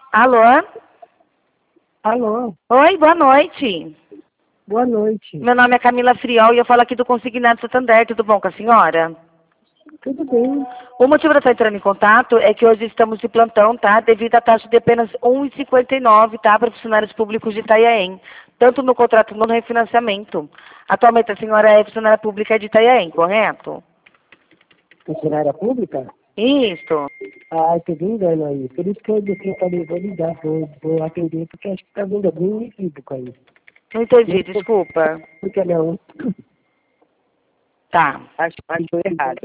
Alô? Alô, Oi, boa noite. boa noite. Meu nome é Camila Friol e eu falo aqui do Consignado Santander. Tudo bom com a senhora? Tudo bem? O motivo de eu estar entrando em contato é que hoje estamos de plantão, tá? Devido à taxa de apenas R$ 1,59, tá? Para funcionários públicos de Itanhaém. Tanto no contrato como no refinanciamento. Atualmente a senhora é funcionária pública de Itanhaém, correto? Funcionária pública? Isso. Ah, teve engano aí. Por isso que eu falei, vou ligar, vou atender, porque acho que tá vendo algum equívoco aí. Não entendi, desculpa. Porque não, Tá. acho errado.